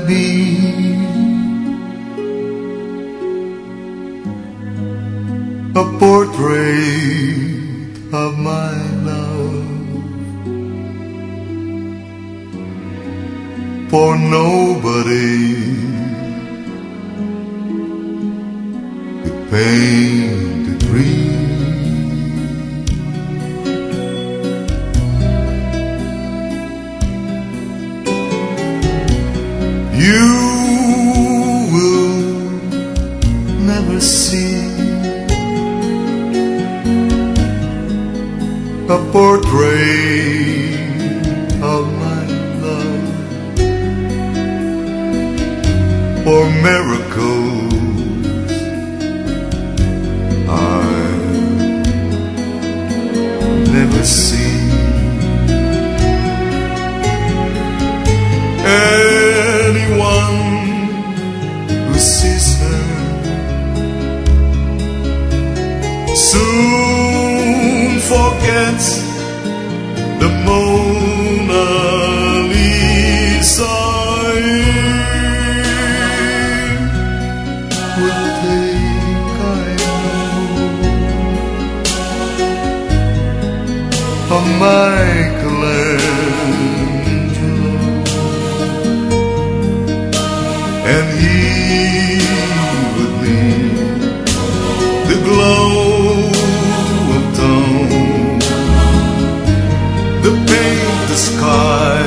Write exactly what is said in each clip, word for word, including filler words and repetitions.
be a portrait of my love, for nobody could paint a dream. You will never see a portrait of my love, for miracles I've never seen. Anyone who sees her soon forgets the Mona Lisa. Will think I know of Michelangelo, and he would need the glow of dawn to paint the sky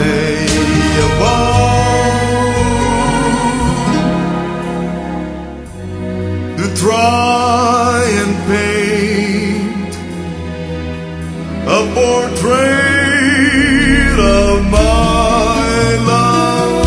above, to try and paint a portrait of my love.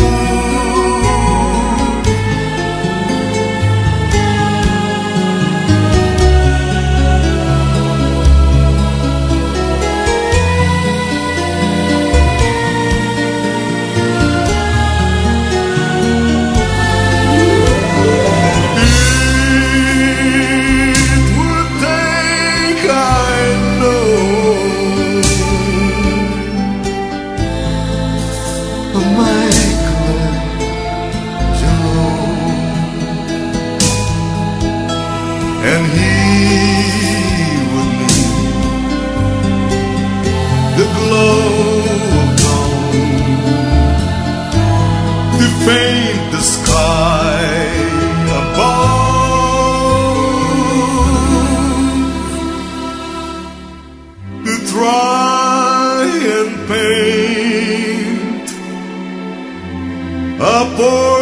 And he would need the glow of dawn to paint the sky above, to try and paint a portrait